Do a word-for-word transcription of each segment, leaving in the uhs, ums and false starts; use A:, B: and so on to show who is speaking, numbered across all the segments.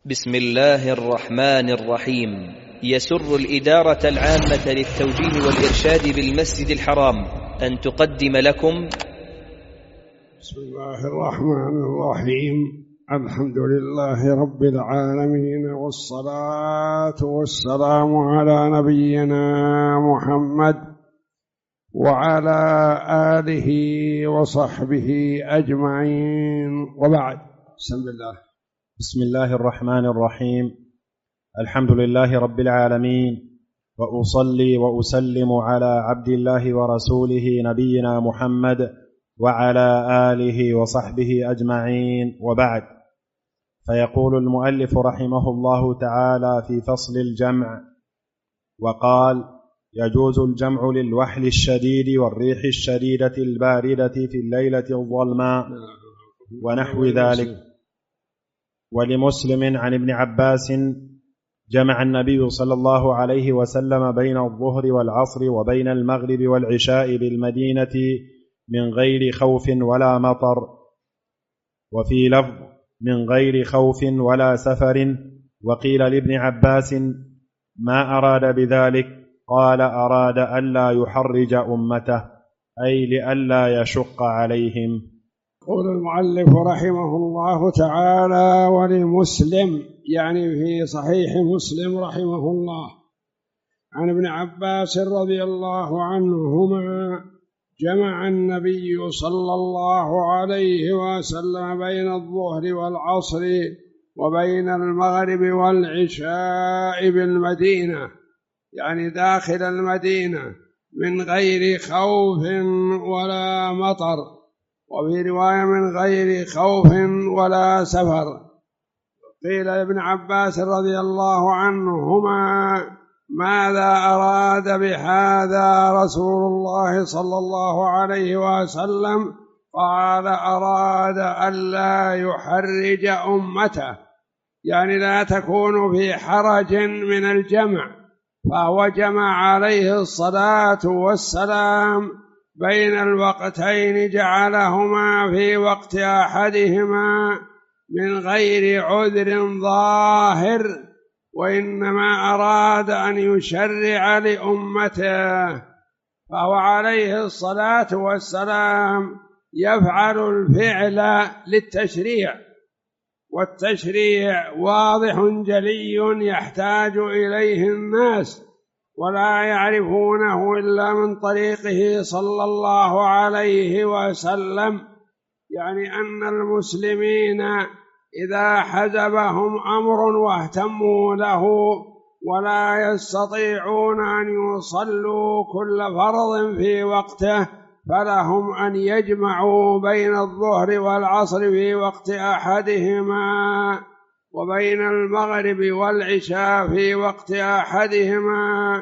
A: بسم الله الرحمن الرحيم. يسر الإدارة العامة للتوجيه والإرشاد بالمسجد الحرام أن تقدم لكم
B: بسم الله الرحمن الرحيم. الحمد لله رب العالمين، والصلاة والسلام على نبينا محمد وعلى آله وصحبه أجمعين، وبعد. بسم الله.
C: بسم الله الرحمن الرحيم. الحمد لله رب العالمين، وأصلي وأسلم على عبد الله ورسوله نبينا محمد وعلى آله وصحبه أجمعين، وبعد. فيقول المؤلف رحمه الله تعالى في فصل الجمع: وقال: يجوز الجمع للوحل الشديد والريح الشديدة الباردة في الليلة الظلماء ونحو ذلك. ولمسلم عن ابن عباس: جمع النبي صلى الله عليه وسلم بين الظهر والعصر وبين المغرب والعشاء بالمدينة من غير خوف ولا مطر. وفي لفظ: من غير خوف ولا سفر. وقيل لابن عباس: ما أراد بذلك؟ قال: أراد ألا يحرج أمته، أي لئلا يشق عليهم.
B: يقول المؤلف رحمه الله تعالى: ولمسلم، يعني في صحيح مسلم رحمه الله، عن ابن عباس رضي الله عنهما: جمع النبي صلى الله عليه وسلم بين الظهر والعصر وبين المغرب والعشاء بالمدينة، يعني داخل المدينة، من غير خوف ولا مطر، وفي رواية من غير خوف ولا سفر. قيل لابن عباس رضي الله عنهما: ماذا أراد بهذا رسول الله صلى الله عليه وسلم؟ قال: أراد ألا يحرج أمته، يعني لا تكون في حرج من الجمع، فهو جمع عليه الصلاة والسلام بين الوقتين، جعلهما في وقت أحدهما من غير عذر ظاهر، وإنما أراد أن يشرع لأمته، فهو عليه الصلاة والسلام يفعل الفعل للتشريع، والتشريع واضح جلي يحتاج إليه الناس ولا يعرفونه إلا من طريقه صلى الله عليه وسلم. يعني أن المسلمين إذا حزبهم أمر واهتموا له ولا يستطيعون أن يصلوا كل فرض في وقته، فلهم أن يجمعوا بين الظهر والعصر في وقت أحدهما وبين المغرب والعشاء في وقت أحدهما،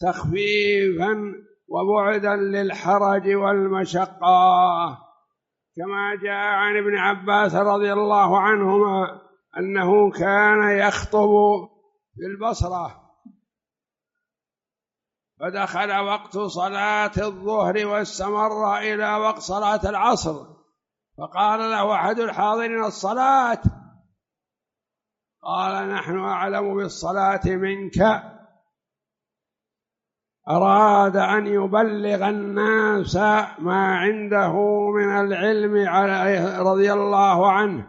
B: تخفيفا وبعدا للحرج والمشقة. كما جاء عن ابن عباس رضي الله عنهما أنه كان يخطب في البصرة، فدخل وقت صلاة الظهر واستمر إلى وقت صلاة العصر، فقال له أحد الحاضرين: الصلاة؟ قال: نحن أعلم بالصلاة منك. أراد أن يبلغ الناس ما عنده من العلم رضي الله عنه.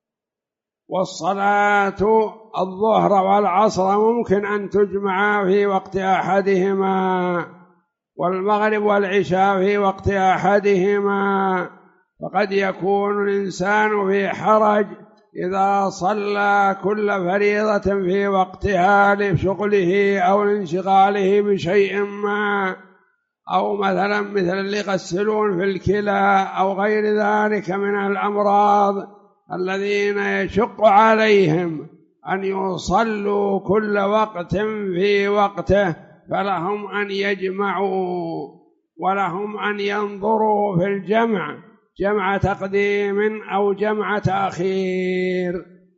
B: والصلاة الظهر والعصر ممكن أن تجمع في وقت أحدهما، والمغرب والعشاء في وقت أحدهما، فقد يكون الإنسان في حرج إذا صلى كل فريضة في وقتها لشغله أو لانشغاله بشيء ما، أو مثلا مثل اللي يغسلون في الكلى أو غير ذلك من الأمراض الذين يشق عليهم أن يصلوا كل وقت في وقته، فلهم أن يجمعوا، ولهم أن ينظروا في الجمع، جمع تقديم أو جمع تأخير.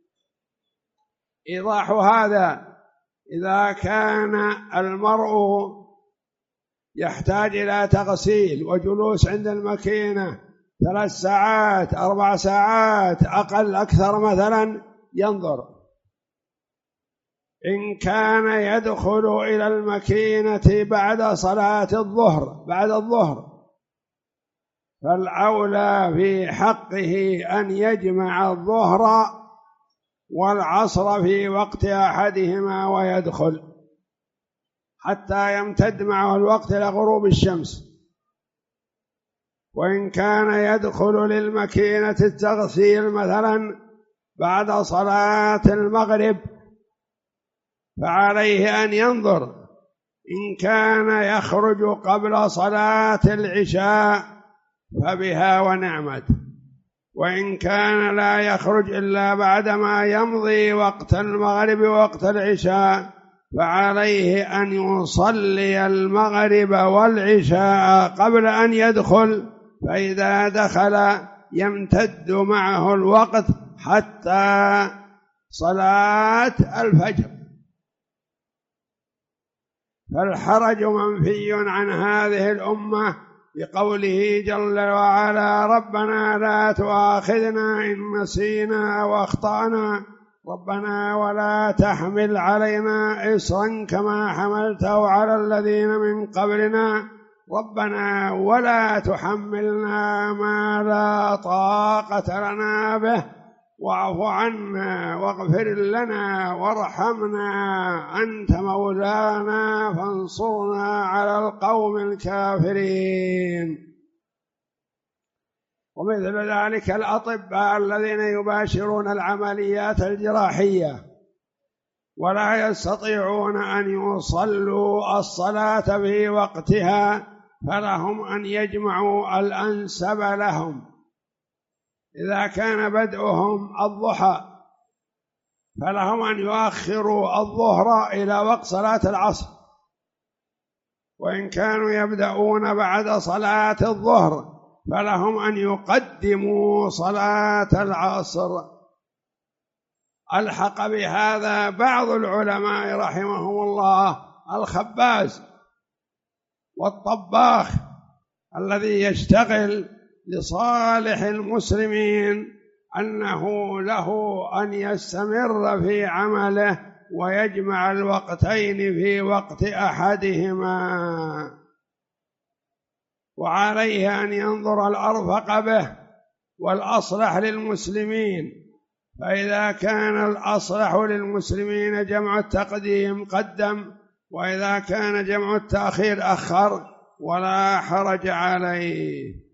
B: إيضاح هذا: إذا كان المرء يحتاج إلى تغسيل وجلوس عند الماكينة ثلاث ساعات أربع ساعات أقل أكثر مثلا، ينظر إن كان يدخل إلى المكينة بعد صلاة الظهر بعد الظهر فالأولى في حقه أن يجمع الظهر والعصر في وقت أحدهما ويدخل حتى يمتد معه الوقت إلى غروب الشمس. وإن كان يدخل للمكينة التغسيل مثلا بعد صلاة المغرب فعليه أن ينظر إن كان يخرج قبل صلاة العشاء فبها ونعمت، وإن كان لا يخرج إلا بعدما يمضي وقت المغرب ووقت العشاء فعليه أن يصلي المغرب والعشاء قبل أن يدخل، فإذا دخل يمتد معه الوقت حتى صلاة الفجر. فالحرج منفي عن هذه الأمة بقوله جل وعلا: ربنا لا تؤاخذنا إن نسينا وأخطأنا ربنا ولا تحمل علينا إصرا كما حملته على الذين من قبلنا ربنا ولا تحملنا ما لا طاقة لنا به واعف عنا واغفر لنا وارحمنا أنت مولانا فانصرنا على القوم الكافرين. ومثل ذلك الأطباء الذين يباشرون العمليات الجراحية ولا يستطيعون أن يصلوا الصلاة في وقتها فلهم أن يجمعوا الأنسب لهم. إذا كان بدءهم الضحى فلهم أن يؤخروا الظهر إلى وقت صلاة العصر، وإن كانوا يبدأون بعد صلاة الظهر فلهم أن يقدموا صلاة العصر. ألحق بهذا بعض العلماء رحمهم الله الخباز والطباخ الذي يشتغل لصالح المسلمين أنه له أن يستمر في عمله ويجمع الوقتين في وقت أحدهما، وعليه أن ينظر الأرفق به والأصلح للمسلمين، فإذا كان الأصلح للمسلمين جمع التقديم قدم، وإذا كان جمع التأخير أخر ولا حرج عليه.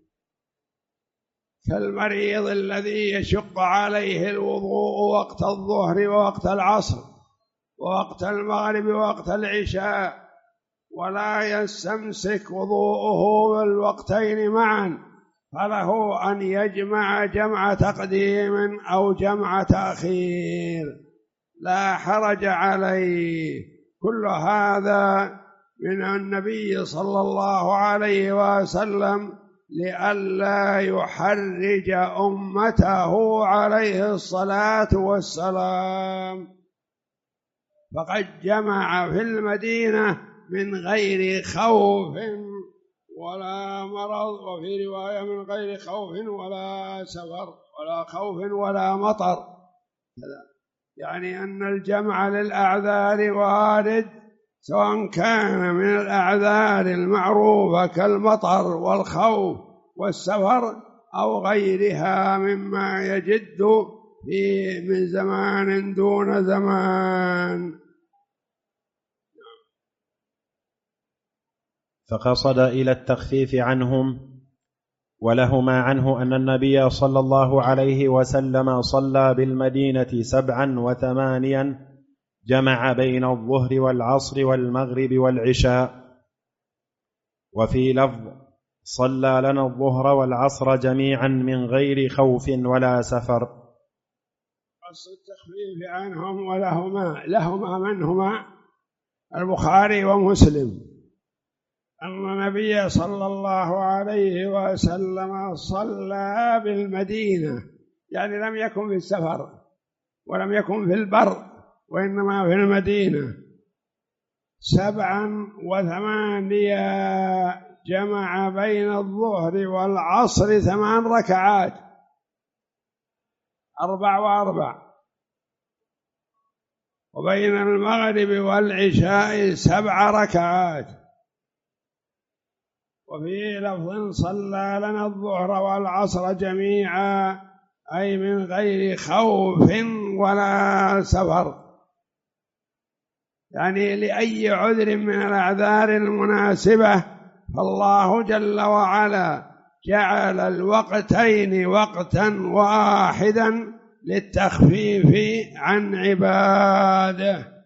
B: كالمريض الذي يشق عليه الوضوء وقت الظهر ووقت العصر ووقت المغرب ووقت العشاء ولا يستمسك وضوءه بالوقتين معا فله أن يجمع جمع تقديم أو جمع تأخير لا حرج عليه. كل هذا من النبي صلى الله عليه وسلم لئلا يحرج أمته عليه الصلاة والسلام، فقد جمع في المدينة من غير خوف ولا مرض، وفي رواية من غير خوف ولا سفر ولا خوف ولا مطر. يعني أن الجمع للأعذار وارد، سواء كان من الأعذار المعروفة كالمطر والخوف والسفر أو غيرها مما يجد في من زمان دون زمان.
C: فقصد إلى التخفيف عنهم. ولهما عنه أن النبي صلى الله عليه وسلم صلى بالمدينة سبعا وثمانيا، جمع بين الظهر والعصر والمغرب والعشاء. وفي لفظ: صلى لنا الظهر والعصر جميعا من غير خوف ولا سفر.
B: قصد التخفيف عنهم. ولهما لهما منهما البخاري ومسلم أن النبي صلى الله عليه وسلم صلى بالمدينة، يعني لم يكن في السفر ولم يكن في البر وإنما في المدينة، سبعا وثمانية، جمع بين الظهر والعصر ثمان ركعات، أربع وأربع، وبين المغرب والعشاء سبع ركعات. وفي لفظ صلى لنا الظهر والعصر جميعا، أي من غير خوف ولا سفر، يعني لأي عذر من الأعذار المناسبة. فالله جل وعلا جعل الوقتين وقتا واحدا للتخفيف عن عباده.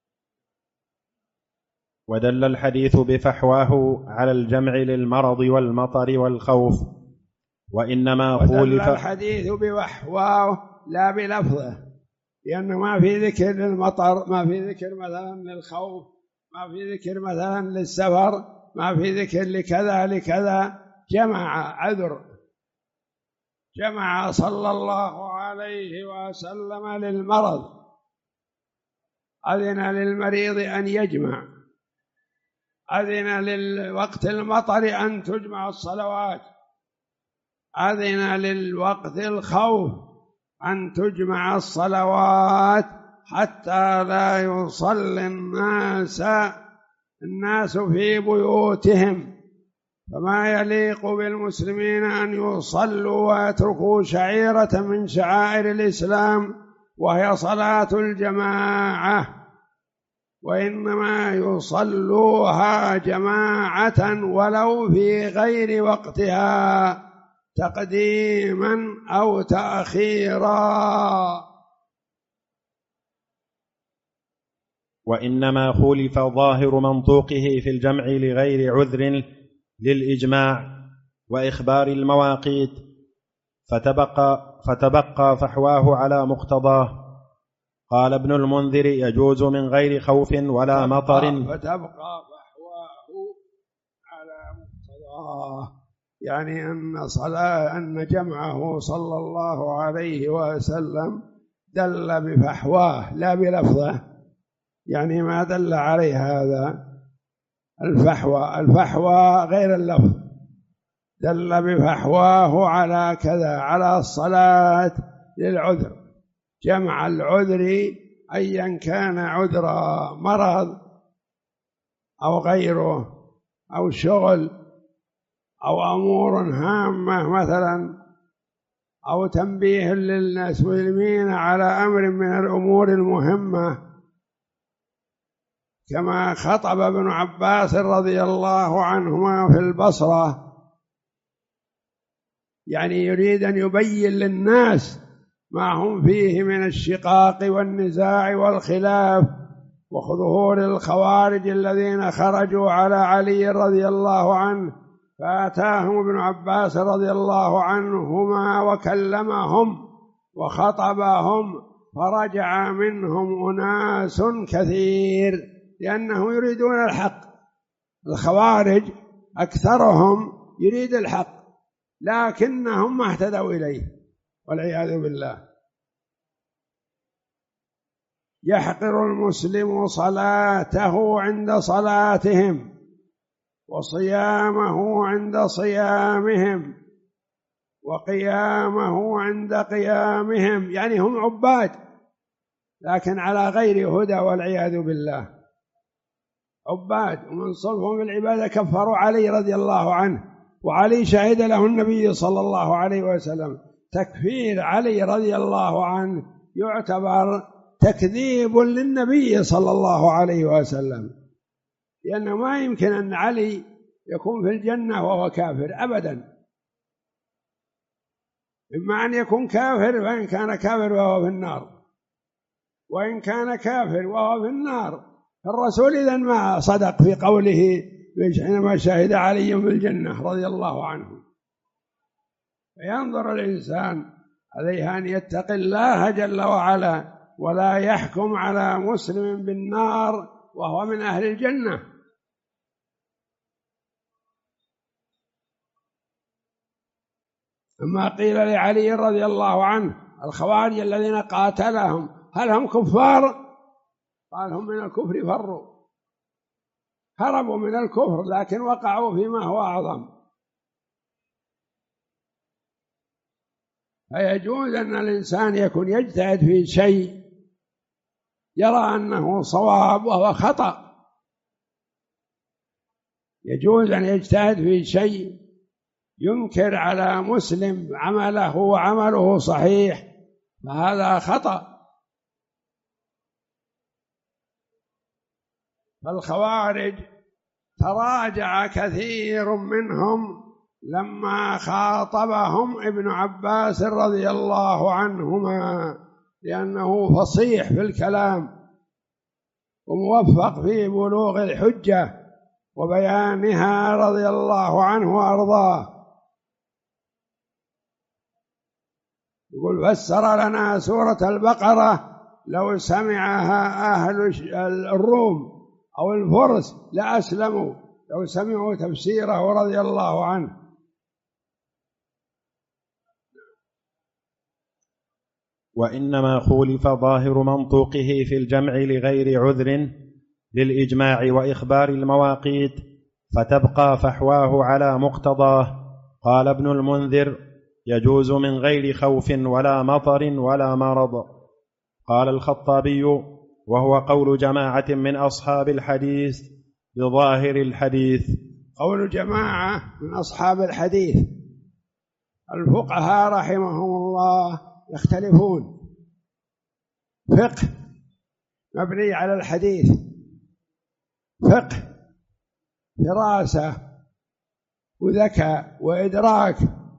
C: ودل الحديث بفحواه على الجمع للمرض والمطر والخوف، وإنما خولف.
B: ودل الحديث بفحواه لا بلفظه، لأنه ما في ذكر للمطر، ما في ذكر مثلا للخوف، ما في ذكر مثلا للسفر، ما في ذكر لكذا لكذا، جمع عذر، جمع صلى الله عليه وسلم للمرض، أذن للمريض أن يجمع، أذن للوقت المطر أن تجمع الصلوات، أذن للوقت الخوف أن تجمع الصلوات، حتى لا يصلي الناس الناس في بيوتهم. فما يليق بالمسلمين أن يصلوا ويتركوا شعيرة من شعائر الإسلام وهي صلاة الجماعة، وإنما يصلوها جماعة ولو في غير وقتها تقديما أو تأخيرا.
C: وإنما خولف ظاهر منطوقه في الجمع لغير عذر للإجماع وإخبار المواقيت، فتبقى, فتبقى فحواه على مقتضاه. قال ابن المنذر: يجوز من غير خوف ولا مطر.
B: فتبقى فحواه على مقتضاه، يعني أن صلاة أن جمعه صلى الله عليه وسلم دل بفحواه لا بلفظه، يعني ما دل عليه هذا الفحوى، الفحوى غير اللفظ، دل بفحواه على كذا، على الصلاة للعذر، جمع العذر أيا كان عذر مرض أو غيره أو شغل أو أمور هامة مثلا، أو تنبيه للناس والمين على أمر من الأمور المهمة، كما خطب ابن عباس رضي الله عنهما في البصرة، يعني يريد أن يبين للناس ما هم فيه من الشقاق والنزاع والخلاف وظهور الخوارج الذين خرجوا على علي رضي الله عنه، فأتاهم ابن عباس رضي الله عنهما وكلمهم وخطبهم، فرجع منهم أناس كثير لأنهم يريدون الحق. الخوارج أكثرهم يريد الحق لكنهم ما اهتدوا إليه والعياذ بالله. يحقر المسلم صلاته عند صلاتهم وصيامه عند صيامهم وقيامه عند قيامهم، يعني هم عباد لكن على غير هدى والعياذ بالله، عباد ومن صلهم العبادة كفروا علي رضي الله عنه، وعلي شهد له النبي صلى الله عليه وسلم. تكفير علي رضي الله عنه يعتبر تكذيب للنبي صلى الله عليه وسلم، لأنه ما يمكن أن علي يكون في الجنة وهو كافر أبدا، إما أن يكون كافر وإن كان كافر وهو في النار، وإن كان كافر وهو في النار الرسول إذن ما صدق في قوله حينما شهد علي بالجنة رضي الله عنه. فينظر الإنسان عليه أن يتقي الله جل وعلا ولا يحكم على مسلم بالنار وهو من أهل الجنة. أما قيل لعلي رضي الله عنه الخوارج الذين قاتلهم هل هم كفار؟ قال هم من الكفر فروا، هربوا من الكفر لكن وقعوا فيما هو أعظم. فيجوز أن الإنسان يكون يجتهد في شيء يرى أنه صواب وهو خطأ. يجوز أن يجتهد في شيء ينكر على مسلم عمله وعمله صحيح، فهذا خطأ. فالخوارج تراجع كثير منهم لما خاطبهم ابن عباس رضي الله عنهما، لأنه فصيح في الكلام وموفق في بلوغ الحجة وبيانها رضي الله عنه وأرضاه. يقول: فسر لنا سورة البقرة لو سمعها أهل الروم أو الفرس لأسلموا لو سمعوا تفسيره رضي الله عنه.
C: وإنما خولف ظاهر منطوقه في الجمع لغير عذر للإجماع وإخبار المواقيت، فتبقى فحواه على مقتضاه. قال ابن المنذر: يجوز من غير خوف ولا مطر ولا مرض. قال الخطابي: وهو قول جماعة من أصحاب الحديث بظاهر الحديث.
B: قول جماعة من أصحاب الحديث. الفقهاء رحمهم الله يختلفون. فقه مبني على الحديث، فقه دراسة وذكاء وإدراك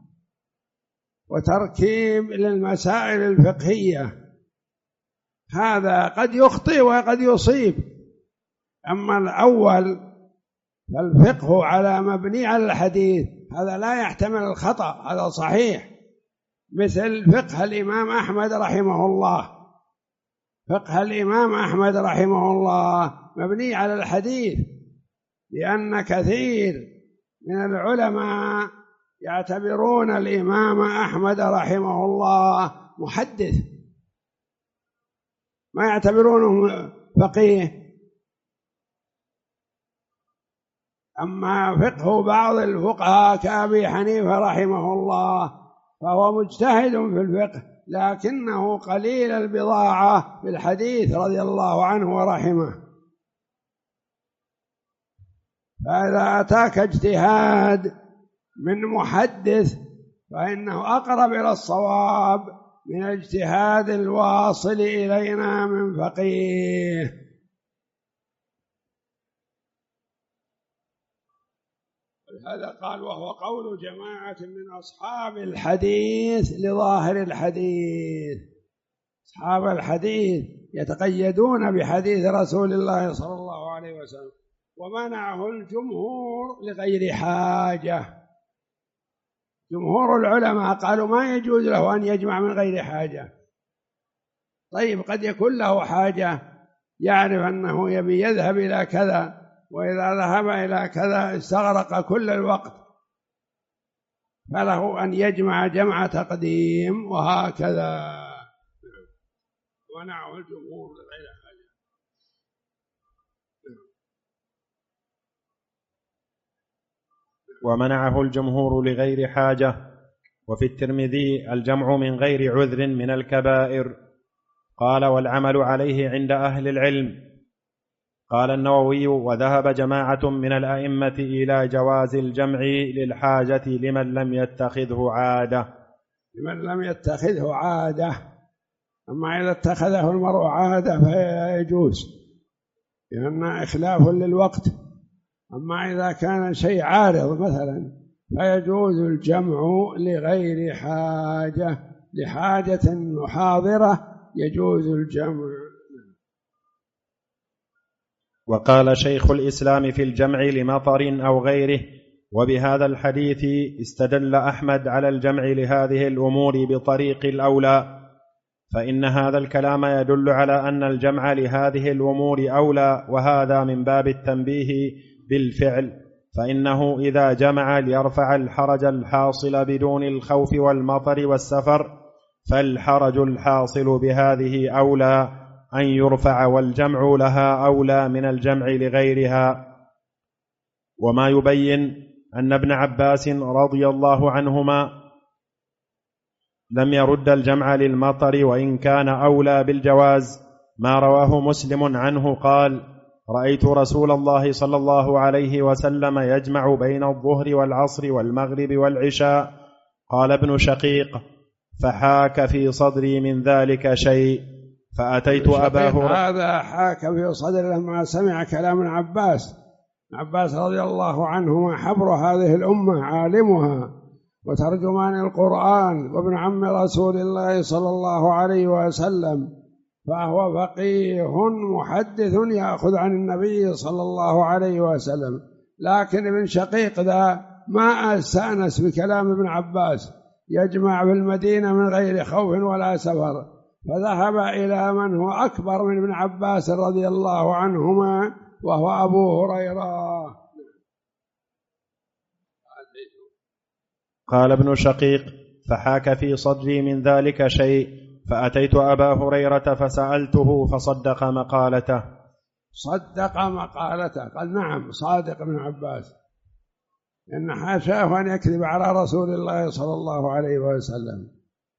B: وتركيب للمسائل الفقهية، هذا قد يخطئ وقد يصيب. أما الأول فالفقه على مبني على الحديث، هذا لا يحتمل الخطأ، هذا صحيح. مثل فقه الإمام أحمد رحمه الله، فقه الإمام أحمد رحمه الله مبني على الحديث، لأن كثير من العلماء يعتبرون الإمام أحمد رحمه الله محدث، ما يعتبرونه فقيه. أما فقه بعض الفقهاء كأبي حنيفة رحمه الله فهو مجتهد في الفقه، لكنه قليل البضاعة في الحديث رضي الله عنه ورحمه. فإذا أتاك اجتهاد من محدث فإنه أقرب إلى الصواب من اجتهاد الواصل إلينا من فقيه. هذا قال: وهو قول جماعة من أصحاب الحديث لظاهر الحديث. أصحاب الحديث يتقيدون بحديث رسول الله صلى الله عليه وسلم، ومنعه الجمهور لغير حاجة. جمهور العلماء قالوا ما يجوز له أن يجمع من غير حاجة. طيب قد يكون له حاجة، يعرف أنه يبي يذهب إلى كذا، وإذا ذهب إلى كذا استغرق كل الوقت، فله أن يجمع جمع تقديم وهكذا. ونعه الجمهور لغير حاجة.
C: ومنعه الجمهور لغير حاجة. وفي الترمذي: الجمع من غير عذر من الكبائر. قال: والعمل عليه عند أهل العلم. قال النووي: وذهب جماعة من الأئمة إلى جواز الجمع للحاجة لمن لم يتخذه عادة.
B: لمن لم يتخذه عادة. أما إذا اتخذه المرء عادة فيجوز، لأن إخلاف للوقت. أما إذا كان شيء عارض مثلا فيجوز الجمع لغير حاجة، لحاجة حاضرة يجوز الجمع.
C: وقال شيخ الإسلام في الجمع لمطر أو غيره: وبهذا الحديث استدل أحمد على الجمع لهذه الأمور بطريق الأولى، فإن هذا الكلام يدل على أن الجمع لهذه الأمور أولى، وهذا من باب التنبيه بالفعل، فإنه إذا جمع ليرفع الحرج الحاصل بدون الخوف والمطر والسفر، فالحرج الحاصل بهذه أولى أن يرفع، والجمع لها أولى من الجمع لغيرها. وما يبين أن ابن عباس رضي الله عنهما لم يرد الجمع للمطر وإن كان أولى بالجواز، ما رواه مسلم عنه قال: رأيت رسول الله صلى الله عليه وسلم يجمع بين الظهر والعصر والمغرب والعشاء. قال ابن شقيق: فحاك في صدري من ذلك شيء فأتيت أبا هريرة.
B: هذا حاك في صدره لما سمع كلام ابن عباس. ابن عباس رضي الله عنهما حبر هذه الأمة، عالمها وترجمان القرآن وابن عم رسول الله صلى الله عليه وسلم، فهو فقيه محدث يأخذ عن النبي صلى الله عليه وسلم. لكن ابن شقيق ذا ما استأنس بكلام ابن عباس، يجمع في المدينة من غير خوف ولا سفر، فذهب إلى من هو أكبر من ابن عباس رضي الله عنهما وهو أبو هريرة.
C: قال ابن شقيق: فحاك في صدري من ذلك شيء فأتيت أبا هريرة فسألته فصدق مقالته.
B: صدق مقالته، قال نعم صادق ابن عباس، إن حاشاه أن يكذب على رسول الله صلى الله عليه وسلم.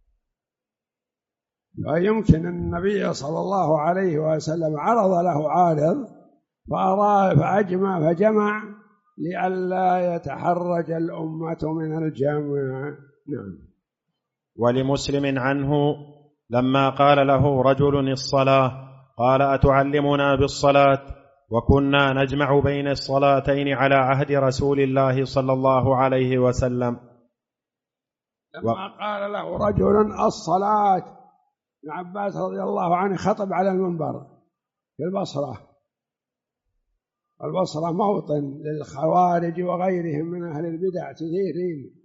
B: فيمكن النبي صلى الله عليه وسلم عرض له عارض فأراد فأجمع فجمع لئلا يتحرج الأمة من الجمع. نعم.
C: ولمسلم عنه لما قال له رجل الصلاة قال: أتعلمنا بالصلاة؟ وكنا نجمع بين الصلاتين على عهد رسول الله صلى الله عليه وسلم.
B: لما و... قال له رجل الصلاة، ابن عباس رضي الله عنه خطب على المنبر في البصرة. البصرة موطن للخوارج وغيرهم من أهل البدع كثيرين،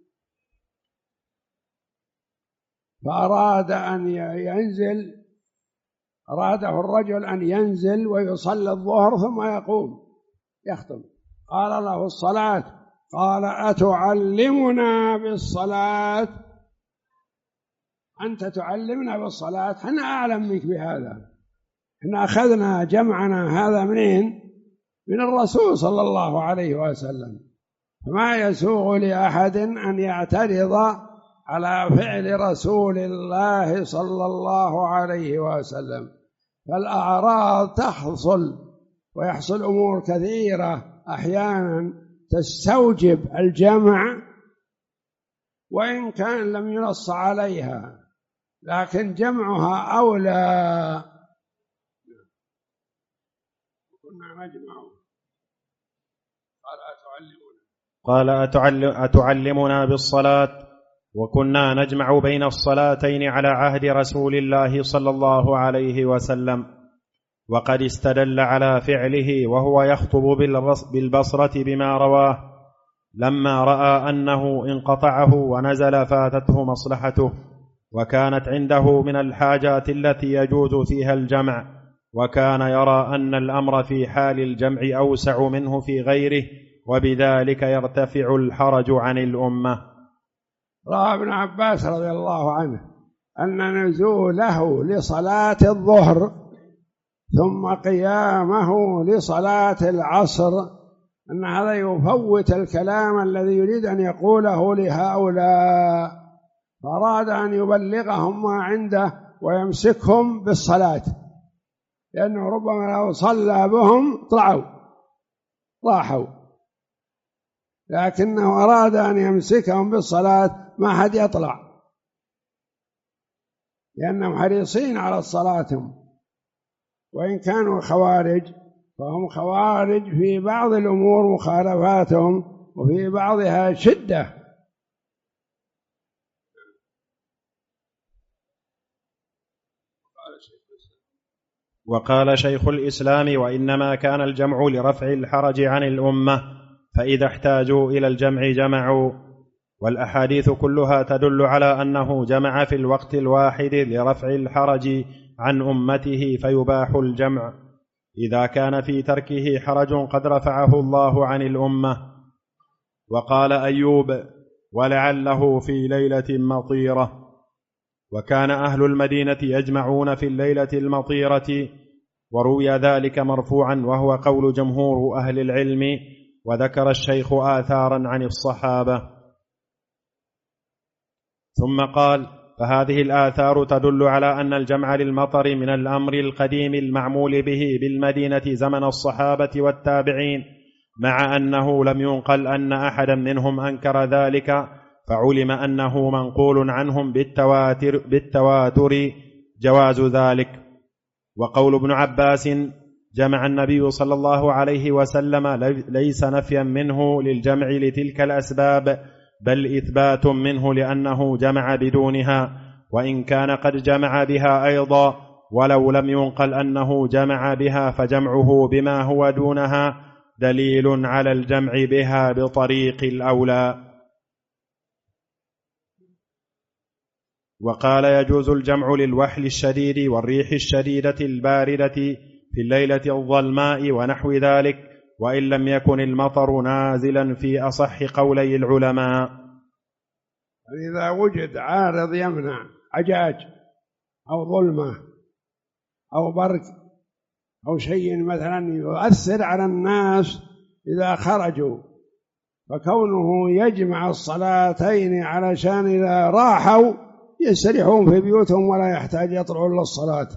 B: فأراد أن ينزل أراده الرجل أن ينزل ويصلي الظهر ثم يقوم يخطب. قال له الصلاة، قال: أتعلمنا بالصلاة؟ أنت تعلمنا بالصلاة؟ احنا أعلم منك بهذا، احنا أخذنا جمعنا هذا منين؟ من الرسول صلى الله عليه وسلم. فما يسوغ لأحد أن يعترض على فعل رسول الله صلى الله عليه وسلم. فالأعراض تحصل ويحصل أمور كثيرة أحيانا تستوجب الجمع وإن كان لم ينص عليها، لكن جمعها أولى. كنا نجمع. قال: أتعلمنا
C: قال أتعلمنا بالصلاة؟ وكنا نجمع بين الصلاتين على عهد رسول الله صلى الله عليه وسلم. وقد استدل على فعله وهو يخطب بالبصرة بما رواه لما رأى أنه انقطعه ونزل فاتته مصلحته، وكانت عنده من الحاجات التي يجوز فيها الجمع، وكان يرى أن الأمر في حال الجمع أوسع منه في غيره، وبذلك يرتفع الحرج عن الأمة.
B: رأى ابن عباس رضي الله عنه أن نزوله لصلاة الظهر ثم قيامه لصلاة العصر أن هذا يفوت الكلام الذي يريد أن يقوله لهؤلاء، فأراد أن يبلغهم ما عنده ويمسكهم بالصلاة، لأنه ربما لو صلى بهم طلعوا راحوا، لكنه أراد أن يمسكهم بالصلاة ما حد يطلع، لأنهم حريصين على صلاتهم. وإن كانوا خوارج فهم خوارج في بعض الأمور مخالفاتهم وفي بعضها شدة.
C: وقال شيخ الإسلام: وإنما كان الجمع لرفع الحرج عن الأمة، فإذا احتاجوا إلى الجمع جمعوا. والأحاديث كلها تدل على أنه جمع في الوقت الواحد لرفع الحرج عن أمته، فيباح الجمع إذا كان في تركه حرج قد رفعه الله عن الأمة. وقال أيوب: ولعله في ليلة مطيرة. وكان أهل المدينة يجمعون في الليلة المطيرة، وروي ذلك مرفوعا وهو قول جمهور أهل العلم، وذكر الشيخ آثارا عن الصحابة. ثم قال: فهذه الآثار تدل على أن الجمع للمطر من الأمر القديم المعمول به بالمدينة زمن الصحابة والتابعين، مع أنه لم ينقل أن أحدا منهم أنكر ذلك، فعلم أنه منقول عنهم بالتواتر, بالتواتر جواز ذلك. وقول ابن عباس جمع النبي صلى الله عليه وسلم ليس نفيا منه للجمع لتلك الأسباب، بل إثبات منه لأنه جمع بدونها، وإن كان قد جمع بها أيضا، ولو لم ينقل أنه جمع بها فجمعه بما هو دونها دليل على الجمع بها بطريق الأولى. وقال يجوز الجمع للوحل الشديد والريح الشديدة الباردة في الليلة الظلماء ونحو ذلك، وإن لم يكن المطر نازلا في أصح قولي العلماء.
B: إذا وجد عارض يمنع عجاج أو ظلمة أو برق أو شيء مثلا يؤثر على الناس إذا خرجوا، فكونه يجمع الصلاتين علشان إذا راحوا يستريحون في بيوتهم ولا يحتاج يطلعوا للصلاة،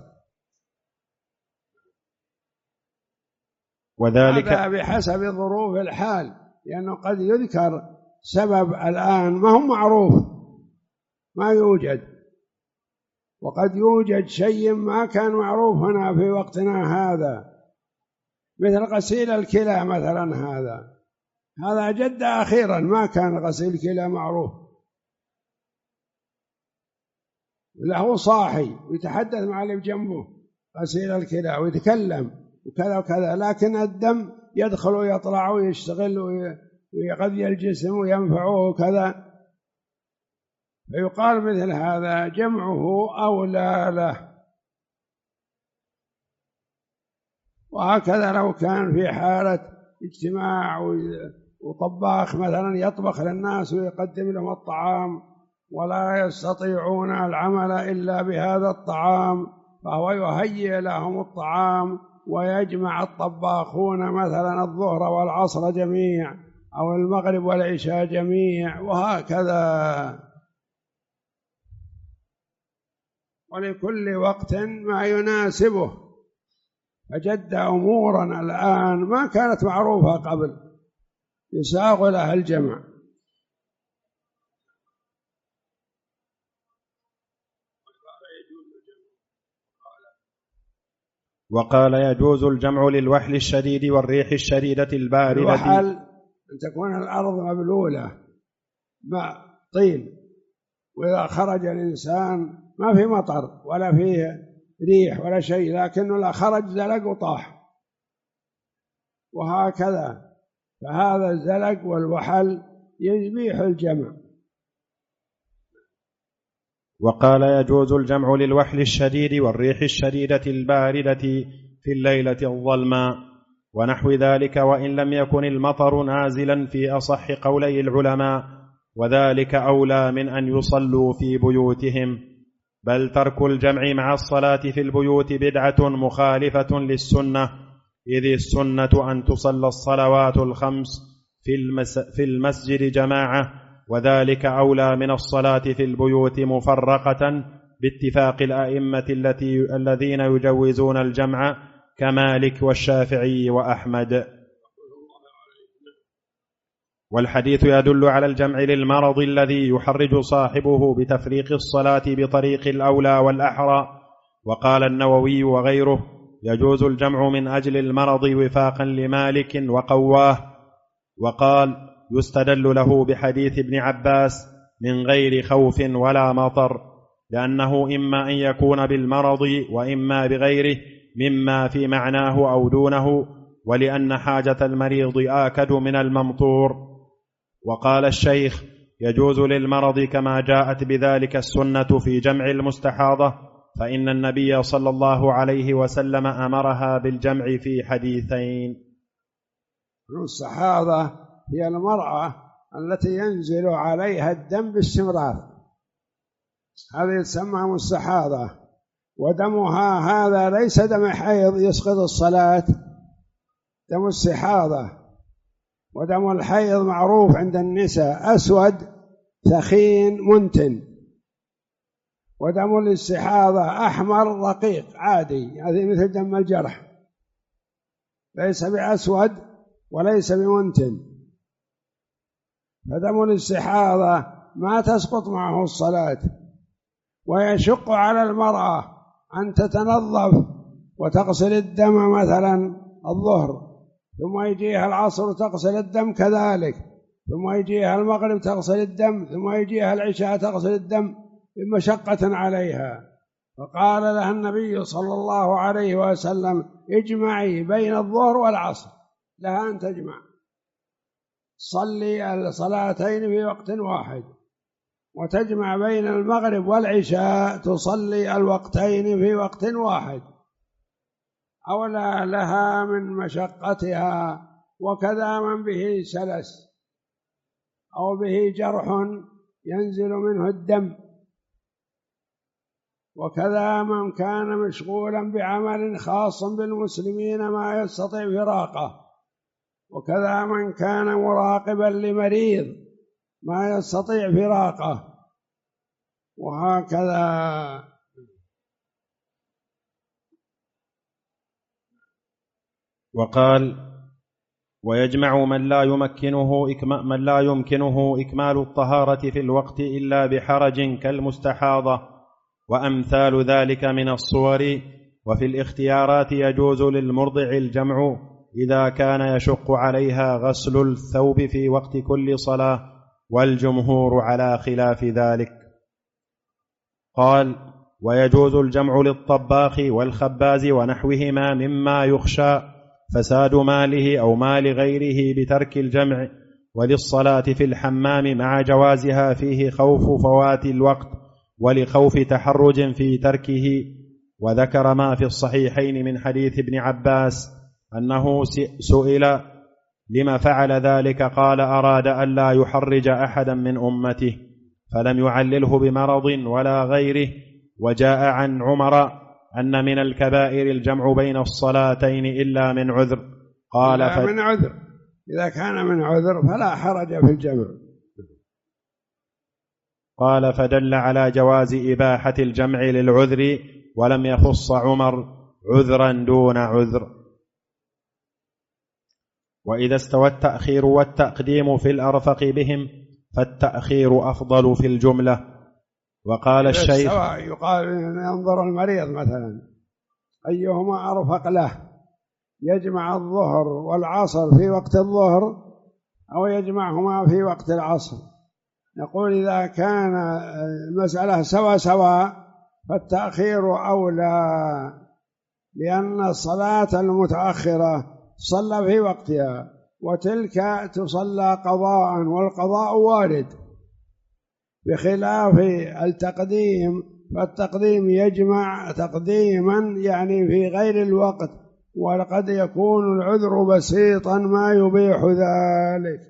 C: وذلك
B: هذا بحسب ظروف الحال، لأنه قد يذكر سبب الآن ما هو معروف ما يوجد، وقد يوجد شيء ما كان معروف هنا في وقتنا هذا، مثل غسيل الكلى مثلا، هذا هذا جد أخيرا ما كان غسيل الكلى معروف، له صاحي ويتحدث مع اللي بجنبه غسيل الكلى ويتكلم وكذا وكذا، لكن الدم يدخل ويطلع ويشتغل ويغذي الجسم وينفعه وكذا، فيقال مثل هذا جمعه أولى له. وهكذا لو كان في حالة اجتماع وطباخ مثلا يطبخ للناس ويقدم لهم الطعام ولا يستطيعون العمل إلا بهذا الطعام، فهو يهيئ لهم الطعام ويجمع الطباخون مثلا الظهر والعصر جميع أو المغرب والعشاء جميع، وهكذا، ولكل وقت ما يناسبه، فجد أمورا الآن ما كانت معروفة قبل يساغ لها الجمع.
C: وقال يجوز الجمع للوحل الشديد والريح الشديدة الباردة.
B: الوحل أن تكون الأرض مبلولة ماء طين، وإذا خرج الإنسان ما في مطر ولا فيه ريح ولا شيء، لكنه لا خرج زلق وطاح، وهكذا، فهذا الزلق والوحل يبيح الجمع.
C: وقال يجوز الجمع للوحل الشديد والريح الشديدة الباردة في الليلة الظلماء ونحو ذلك، وإن لم يكن المطر نازلا في أصح قولي العلماء، وذلك أولى من أن يصلوا في بيوتهم، بل ترك الجمع مع الصلاة في البيوت بدعة مخالفة للسنة، إذ السنة أن تصلى الصلوات الخمس في المسجد جماعة، وذلك أولى من الصلاة في البيوت مفرقة باتفاق الأئمة التي الذين يجوزون الجمع كمالك والشافعي وأحمد. والحديث يدل على الجمع للمرض الذي يحرج صاحبه بتفريق الصلاة بطريق الأولى والأحرى. وقال النووي وغيره يجوز الجمع من أجل المرض وفاقا لمالك وقواه. وقال يستدل له بحديث ابن عباس من غير خوف ولا مطر، لأنه إما أن يكون بالمرض وإما بغيره مما في معناه أو دونه، ولأن حاجة المريض آكد من الممطور. وقال الشيخ يجوز للمرض كما جاءت بذلك السنة في جمع المستحاضة، فإن النبي صلى الله عليه وسلم أمرها بالجمع في حديثين.
B: المستحاضة هي المرأة التي ينزل عليها الدم باستمرار، هذه تسمى مستحاضة، ودمها هذا ليس دم حيض يسقط الصلاة، دم استحاضة. ودم الحيض معروف عند النساء أسود ثخين منتن، ودم الاستحاضة أحمر رقيق عادي، هذه مثل دم الجرح، ليس بأسود وليس بمنتن. فدم الاستحاضة ما تسقط معه الصلاة، ويشق على المرأة أن تتنظف وتغسل الدم مثلا الظهر، ثم يجيها العصر تغسل الدم كذلك، ثم يجيها المغرب تغسل الدم، ثم يجيها العشاء تغسل الدم بمشقة عليها. فقال لها النبي صلى الله عليه وسلم: اجمعي بين الظهر والعصر، لها أن تجمع، صلي الصلاتين في وقت واحد، وتجمع بين المغرب والعشاء، تصلي الوقتين في وقت واحد، أولى لها من مشقتها. وكذا من به سلس أو به جرح ينزل منه الدم، وكذا من كان مشغولا بعمل خاص بالمسلمين ما يستطيع فراقه، وكذا من كان مراقبا لمريض ما يستطيع فراقه، وهكذا.
C: وقال: ويجمع من لا يمكنه من لا يمكنه إكمال الطهارة في الوقت إلا بحرج كالمستحاضة وأمثال ذلك من الصور. وفي الاختيارات يجوز للمرضع الجمع إذا كان يشق عليها غسل الثوب في وقت كل صلاة، والجمهور على خلاف ذلك. قال: ويجوز الجمع للطباخ والخباز ونحوهما مما يخشى فساد ماله أو مال غيره بترك الجمع، وللصلاة في الحمام مع جوازها فيه خوف فوات الوقت ولخوف تحرج في تركه. وذكر ما في الصحيحين من حديث ابن عباس أنه سئل لما فعل ذلك، قال: أراد أن لا يحرج أحدا من أمته، فلم يعلله بمرض ولا غيره. وجاء عن عمر أن من الكبائر الجمع بين الصلاتين إلا من عذر. قال:
B: ف... من عذر، إذا كان من عذر فلا حرج في الجمع.
C: قال: فدل على جواز إباحة الجمع للعذر، ولم يخص عمر عذرا دون عذر. وإذا استوى التأخير والتقديم في الأرفق بهم فالتأخير أفضل في الجملة. وقال الشيخ:
B: يقال ينظر المريض مثلا أيهما أرفق له، يجمع الظهر والعصر في وقت الظهر أو يجمعهما في وقت العصر. نقول إذا كان المسألة سوا سوا فالتأخير أولى، لأن الصلاة المتأخرة تصلى في وقتها، وتلك تصلى قضاء، والقضاء وارد، بخلاف التقديم، فالتقديم يجمع تقديما يعني في غير الوقت، ولقد يكون العذر بسيطا ما يبيح ذلك.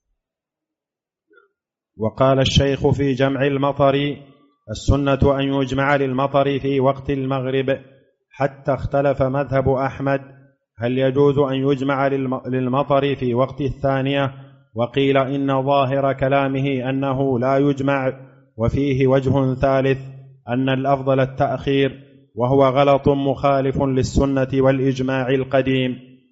C: وقال الشيخ في جمع المطر: السنة أن يجمع للمطر في وقت المغرب، حتى اختلف مذهب أحمد هل يجوز أن يجمع للمطر في وقت الثانية، وقيل إن ظاهر كلامه أنه لا يجمع. وفيه وجه ثالث أن الأفضل التأخير، وهو غلط مخالف للسنة والإجماع القديم.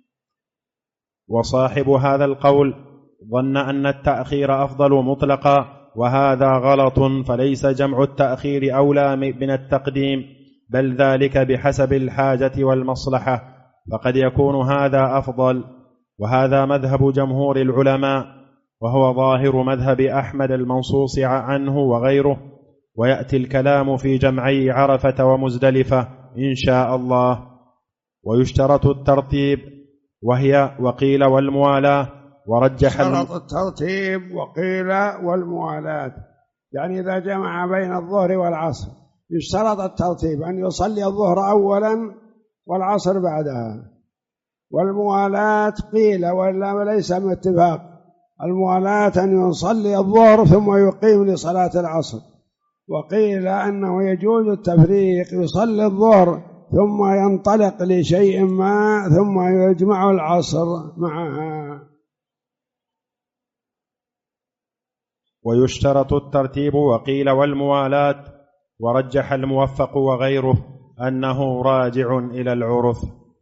C: وصاحب هذا القول ظن أن التأخير أفضل مطلقا، وهذا غلط، فليس جمع التأخير أولى من التقديم، بل ذلك بحسب الحاجة والمصلحة، فقد يكون هذا أفضل. وهذا مذهب جمهور العلماء، وهو ظاهر مذهب أحمد المنصوص عنه وغيره. ويأتي الكلام في جمعي عرفة ومزدلفة إن شاء الله. ويشترط الترتيب، وهي وقيل والموالاة، ورجح
B: شرط الترتيب وقيل والموالاة، يعني إذا جمع بين الظهر والعصر يشترط الترتيب، أن يصلي الظهر أولا والعصر بعدها. والموالاة قيل ولا ليس من اتفاق، الموالاة أن يصلي الظهر ثم يقيم لصلاة العصر. وقيل أنه يجوز التفريق، يصلي الظهر ثم ينطلق لشيء ما ثم يجمع العصر معها.
C: ويشترط الترتيب، وقيل والموالاة، ورجح الموفق وغيره أنه راجع إلى العرف.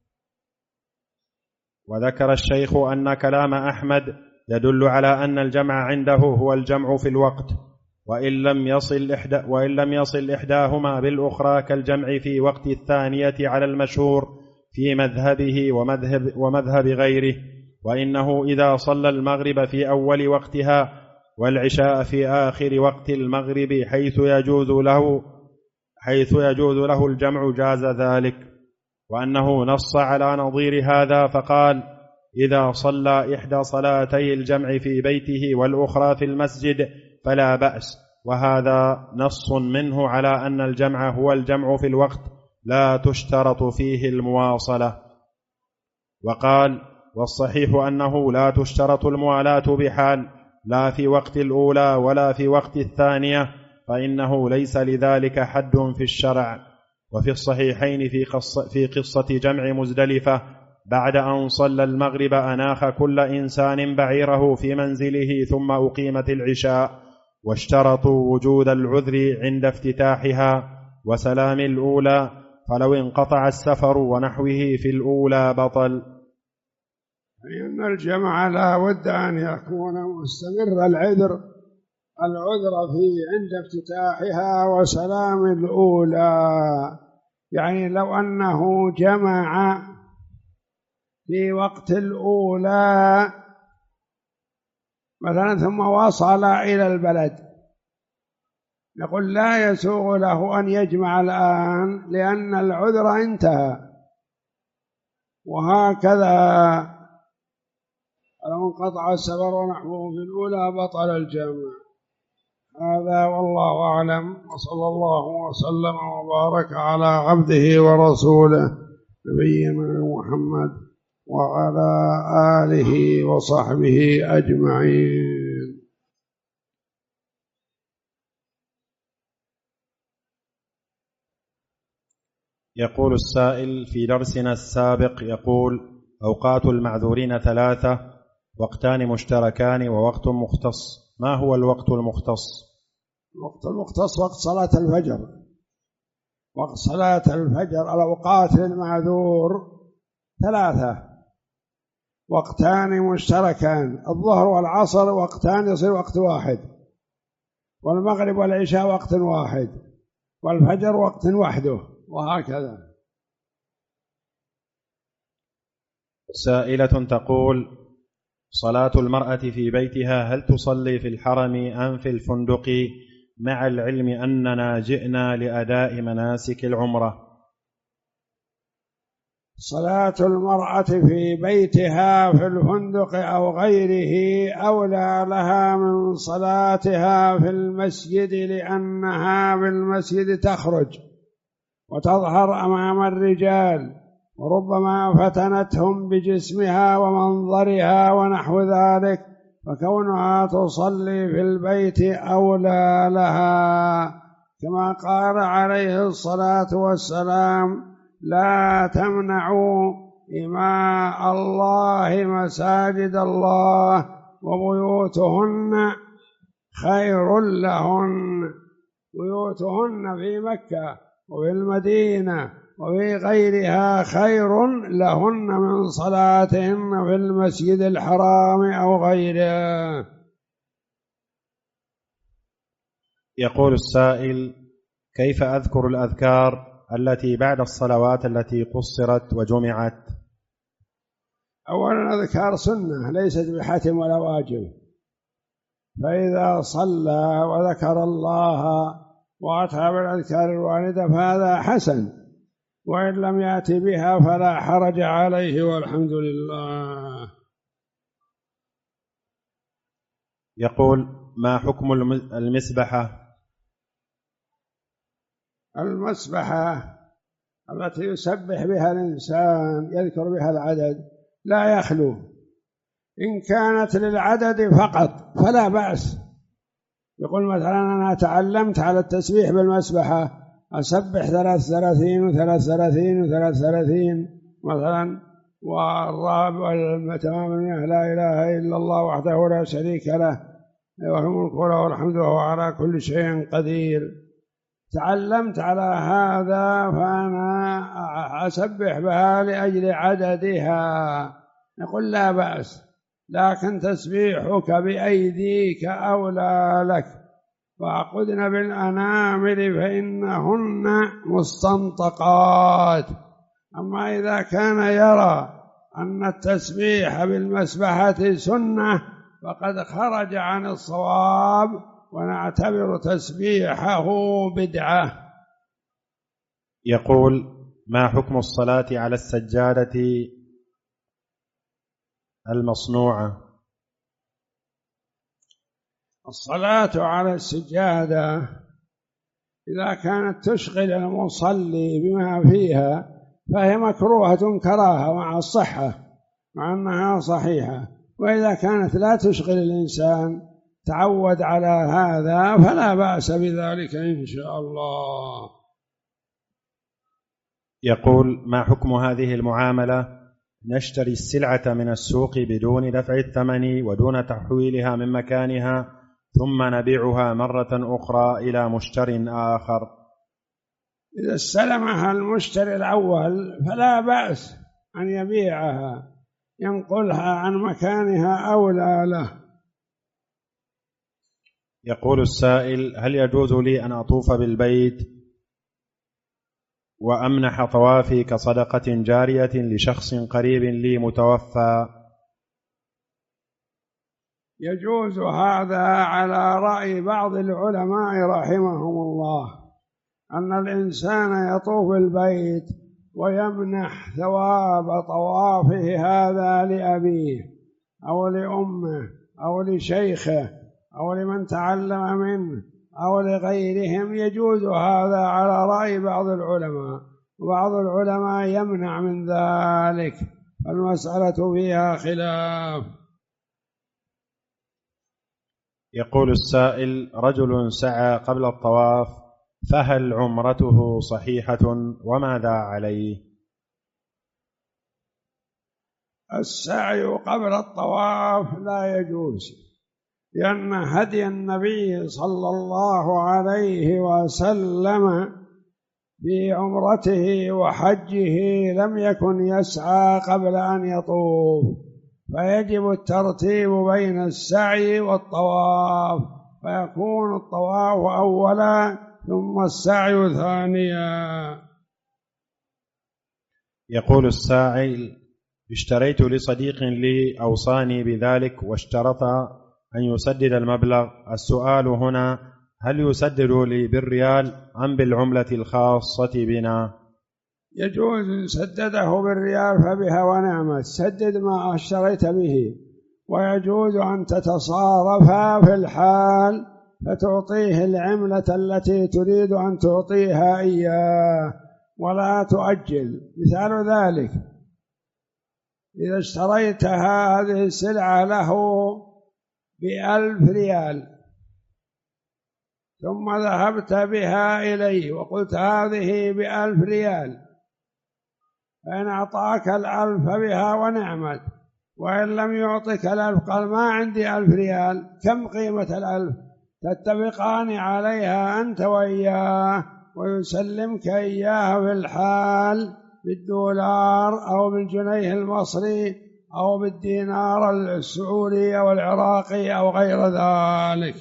C: وذكر الشيخ أن كلام أحمد يدل على أن الجمع عنده هو الجمع في الوقت، وإن لم يصل إحدى وإن لم يصل إحداهما بالأخرى كالجمع في وقت الثانية على المشهور في مذهبه ومذهب, ومذهب غيره. وإنه إذا صلى المغرب في أول وقتها والعشاء في آخر وقت المغرب حيث يجوز له حيث يجوز له الجمع جاز ذلك. وأنه نص على نظير هذا فقال: إذا صلى إحدى صلاتي الجمع في بيته والأخرى في المسجد فلا بأس. وهذا نص منه على أن الجمع هو الجمع في الوقت لا تشترط فيه المواصلة. وقال: والصحيح أنه لا تشترط الموالاة بحال، لا في وقت الأولى ولا في وقت الثانية، فإنه ليس لذلك حد في الشرع. وفي الصحيحين في قصة, في قصة جمع مزدلفة بعد أن صلى المغرب أناخ كل إنسان بعيره في منزله ثم أقيمت العشاء، واشترطوا وجود العذر عند افتتاحها وسلام الأولى، فلو انقطع السفر ونحوه في الأولى بطل.
B: لأن الجمع لا بد أن يكون مستمر العذر العذر في عند افتتاحها وسلام الأولى. يعني لو أنه جمع في وقت الأولى مثلا ثم وصل إلى البلد، نقول لا يسوغ له أن يجمع الآن لأن العذر انتهى. وهكذا لو انقطع السفر ونحوه في الأولى بطل الجمع. هذا والله أعلم، وصلى الله وسلم وبارك على عبده ورسوله نبينا محمد وعلى آله وصحبه أجمعين.
C: يقول السائل في درسنا السابق، يقول: أوقات المعذورين ثلاثة: وقتان مشتركان ووقت مختص. ما هو الوقت المختص؟
B: الوقت المختص وقت صلاة الفجر. وقت صلاة الفجر الأوقات للمعذور ثلاثة: وقتان مشتركان، الظهر والعصر وقتان يصير وقت واحد، والمغرب والعشاء وقت واحد، والفجر وقت وحده، وهكذا.
C: سائلة تقول: صلاة المرأة في بيتها هل تصلي في الحرم أم في الفندق، مع العلم أننا جئنا لأداء مناسك العمرة؟
B: صلاة المرأة في بيتها في الفندق أو غيره أولى لها من صلاتها في المسجد، لأنها في المسجد تخرج وتظهر أمام الرجال، وربما فتنتهم بجسمها ومنظرها ونحو ذلك، فكونها تصلي في البيت أولى لها، كما قال عليه الصلاة والسلام: لا تمنعوا إماء الله مساجد الله وبيوتهن خير لهن. بيوتهن في مكة وفي المدينة وفي غيرها خير لهن من صلاتهن في المسجد الحرام أو غيره.
C: يقول السائل: كيف أذكر الأذكار التي بعد الصلوات التي قصرت وجمعت؟
B: أولا أذكار سنة ليست بحتم ولا واجب، فإذا صلى وذكر الله وأتى بالأذكار الواردة فهذا حسن، وإن لم يأتي بها فلا حرج عليه والحمد لله.
C: يقول: ما حكم المسبحة؟
B: المسبحة التي يسبح بها الإنسان يذكر بها العدد لا يخلو، إن كانت للعدد فقط فلا بأس. يقول مثلا أنا تعلمت على التسبيح بالمسبحة أسبح ثلاث ثلاثين وثلاث ثلاثين وثلاث ثلاثين مثلا، والرابع تمام لا إله إلا الله وحده لا شريك له له الملك وله الحمد وهو على كل شيء قدير. تعلمت على هذا فأنا أسبح بها لأجل عددها، نقول لا بأس، لكن تسبيحك بأيديك أولى لك، وعقدن بالأنامل فإنهن مستنطقات. أما إذا كان يرى أن التسبيح بالمسبحة سنة فقد خرج عن الصواب، ونعتبر تسبيحه بدعة.
C: يقول: ما حكم الصلاة على السجادة المصنوعة؟
B: الصلاة على السجادة إذا كانت تشغل المصلي بما فيها فهي مكروهة كراهة مع الصحة، مع أنها صحيحة. وإذا كانت لا تشغل الإنسان تعود على هذا فلا بأس بذلك إن شاء الله.
C: يقول: ما حكم هذه المعاملة؟ نشتري السلعة من السوق بدون دفع الثمن ودون تحويلها من مكانها، ثم نبيعها مرة أخرى إلى مشتر آخر.
B: إذا استلمها المشتري الأول فلا بأس أن يبيعها، ينقلها عن مكانها أولى له.
C: يقول السائل: هل يجوز لي أن أطوف بالبيت وأمنح طوافي كصدقة جارية لشخص قريب لي متوفى؟
B: يجوز هذا على رأي بعض العلماء رحمهم الله، أن الإنسان يطوف البيت ويمنح ثواب طوافه هذا لأبيه أو لأمه أو لشيخه أو لمن تعلم منه أو لغيرهم، يجوز هذا على رأي بعض العلماء، وبعض العلماء يمنع من ذلك، المسألة فيها خلاف.
C: يقول السائل: رجل سعى قبل الطواف، فهل عمرته صحيحة وماذا عليه؟
B: السعي قبل الطواف لا يجوز، لأن هدي النبي صلى الله عليه وسلم في عمرته وحجه لم يكن يسعى قبل أن يطوف، فيجب الترتيب بين السعي والطواف، فيكون الطواف أولا ثم السعي ثانيا.
C: يقول السائل: اشتريت لصديق لي أوصاني بذلك واشترط أن يسدد المبلغ. السؤال هنا: هل يسدد لي بالريال أم بالعملة الخاصة بنا؟
B: يجوز إن سدده بالريال فبها ونعمت، سدد ما اشتريت به، ويجوز أن تتصارفا في الحال فتعطيه العملة التي تريد أن تعطيها إياه ولا تؤجل. مثال ذلك: إذا اشتريت هذه السلعة له بألف ريال ثم ذهبت بها إليه وقلت هذه بألف ريال، فإن أعطاك الألف بها ونعمت، وإن لم يعطك الألف قال ما عندي ألف ريال، كم قيمة الألف؟ تتفقان عليها أنت وإياه، ويسلمك إياها في الحال بالدولار أو بالجنيه المصري أو بالدينار السعودي أو العراقي أو غير ذلك.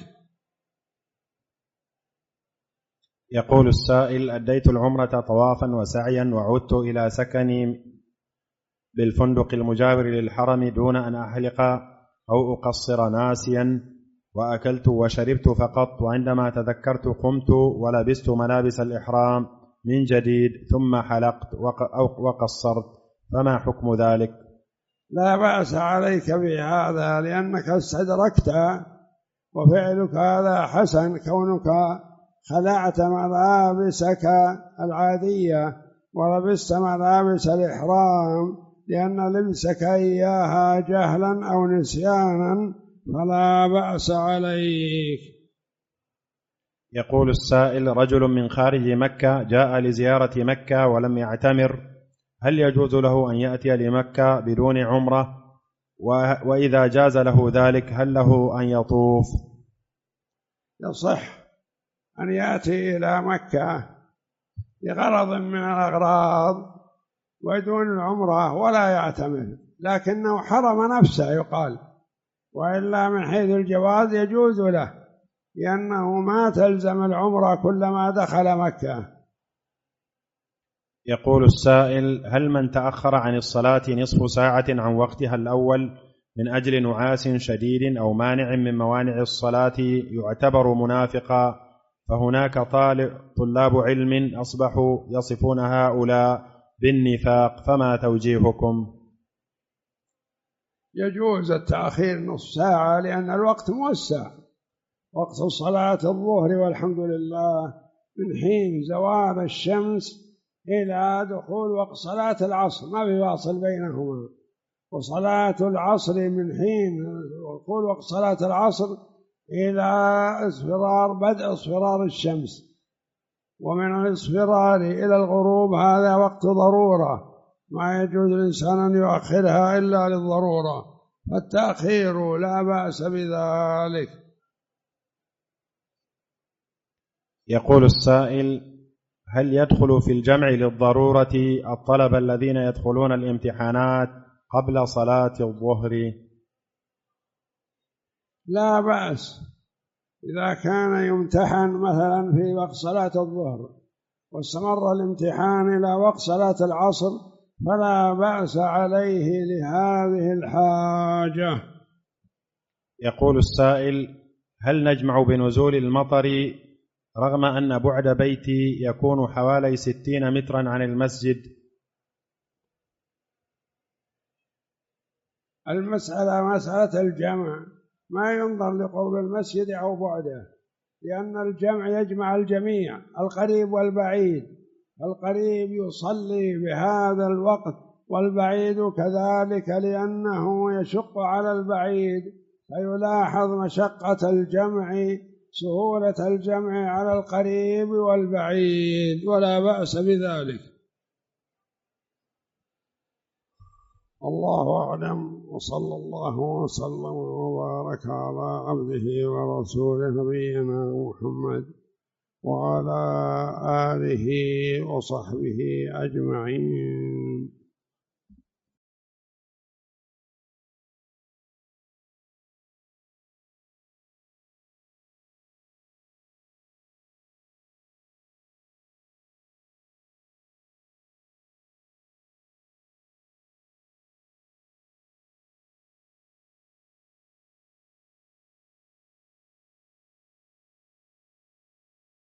C: يقول السائل: أديت العمرة طوافا وسعيا وعدت إلى سكني بالفندق المجاور للحرم دون أن أحلق أو أقصر ناسيا، وأكلت وشربت فقط، وعندما تذكرت قمت ولبست ملابس الإحرام من جديد ثم حلقت وقصرت، فما حكم ذلك؟
B: لا بأس عليك بهذا، لأنك استدركت، وفعلك هذا حسن، كونك خلعت ملابسك العادية ولبست ملابس الإحرام، لأن لبسك إياها جهلا أو نسيانا فلا بأس عليك.
C: يقول السائل: رجل من خارج مكة جاء لزيارة مكة ولم يعتمر، هل يجوز له أن يأتي لمكة بدون عمرة؟ وإذا جاز له ذلك هل له أن يطوف؟
B: يصح أن يأتي إلى مكة لغرض من الأغراض ودون العمرة ولا يعتمر، لكنه حرم نفسه يقال، وإلا من حيث الجواز يجوز له، لأنه ما تلزم العمرة كلما دخل مكة.
C: يقول السائل: هل من تأخر عن الصلاة نصف ساعة عن وقتها الأول من أجل نعاس شديد أو مانع من موانع الصلاة يعتبر منافقا؟ فهناك طالب طلاب علم أصبحوا يصفون هؤلاء بالنفاق، فما توجيهكم؟
B: يجوز التأخير نصف ساعة لأن الوقت موسع، وقت صلاة الظهر والحمد لله من حين زوال الشمس إلى دخول وقت صلاة العصر، ما في فاصل بينهما، وصلاة العصر من حين دخول وقت صلاة العصر إلى اصفرار بدء اصفرار الشمس، ومن الاصفرار إلى الغروب هذا وقت ضرورة، ما يجوز الإنسان أن يؤخرها إلا للضرورة، فالتأخير لا بأس بذلك.
C: يقول السائل: هل يدخل في الجمع للضرورة الطلبة الذين يدخلون الامتحانات قبل صلاة الظهر؟
B: لا بأس، إذا كان يمتحن مثلا في وقت صلاة الظهر واستمر الامتحان إلى وقت صلاة العصر فلا بأس عليه لهذه الحاجة.
C: يقول السائل: هل نجمع بنزول المطر رغم أن بعد بيتي يكون حوالي ستين مترا عن المسجد؟
B: المسألة مسألة الجمع، ما ينظر لقرب المسجد أو بعده، لأن الجمع يجمع الجميع القريب والبعيد، القريب يصلي بهذا الوقت والبعيد كذلك، لأنه يشق على البعيد فيلاحظ مشقة الجمع سهولة الجمع على القريب والبعيد، ولا بأس بذلك. الله أعلم، وصلى الله وسلم وبارك على عبده ورسوله نبينا محمد وعلى آله وصحبه أجمعين.